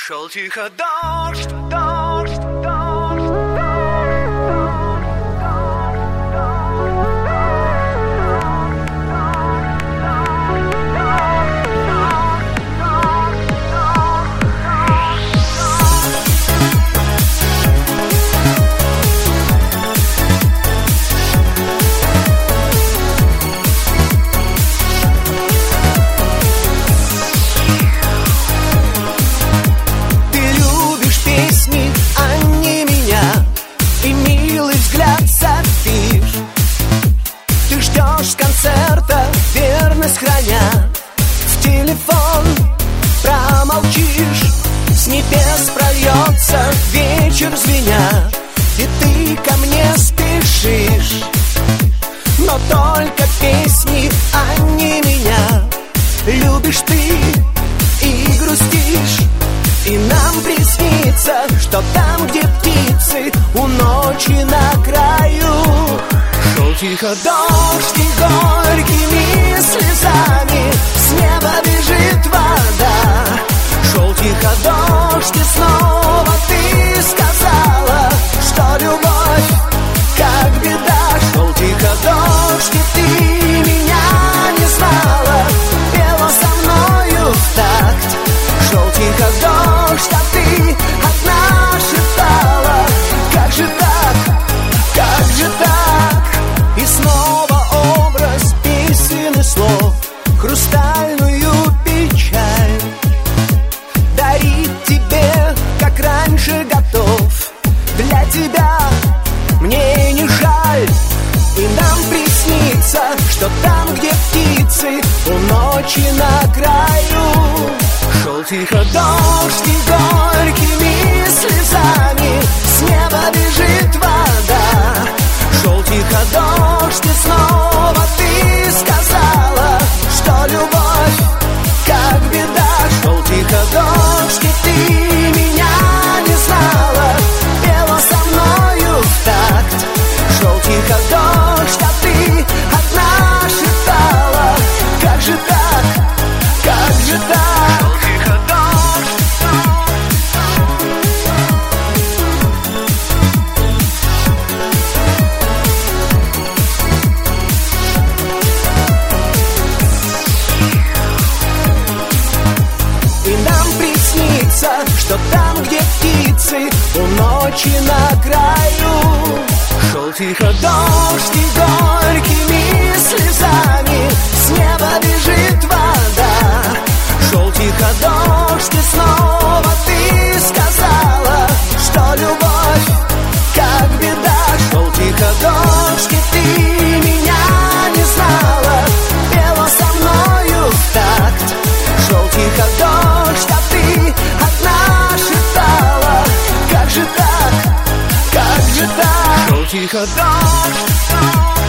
Шел тихо дождь, дождь, дождь. Храня в телефон, промолчишь. С небес прольется вечер звеня, и ты ко мне спешишь. Но только песни, а не меня. Любишь ты и грустишь, и нам приснится, что там, где птицы у ночи на краю. Шел тихо дождь, и горькими слезами с неба бежит вода. Шел тихо дождь, и снова ты сказала, что любовь как беда. Шел тихо дождь, и ты меня не знала, пела со мною в такт. Шел тихо дождь, а ты одна шептала: как же так, как же так? И снова образ песен и слов, хрустальную печаль дарить тебе, как раньше готов. Для тебя мне не жаль, и нам приснится, что там, где птицы у ночи на краю. Шел тихо дождь, и горькими слезами с неба бежит вода. Шел тихо дождь, и снова ты сказала, что любовь как беда. Шел тихо дождь, и ты меня не знала, пела со мною в такт. Шел тихо дождь, а ты одна шептала: как же так, как же так? Шел тихо дождь. Что там, где птицы у ночи на краю. Шел тихо дождь, и горькими слезами с неба бежит вода. Шел тихо дождь, и снова ты сказала, что любовь как беда. Шел тихо дождь, и ты меня не знала, пела со мною в такт. Шел тихо дождь, а ты одна шептала: как же так, как же так? Шел тихо дождь.